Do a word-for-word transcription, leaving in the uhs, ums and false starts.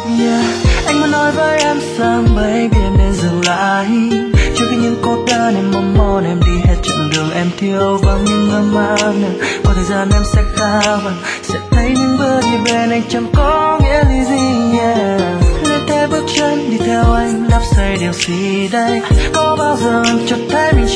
Yeah, anh muốn nói với em rằng baby em nên dừng lại, trước khi những cô đơn em mong mỏi em đi hết chặng đường em thiếu vắng những ấm áp. Qua thời gian em sẽ khá vàng, sẽ thấy những bước đi bên anh chẳng có nghĩa lý gì. Yeah, lên thế bước chân đi theo anh đắp xây điều gì đây, có bao giờ em cho thấy mình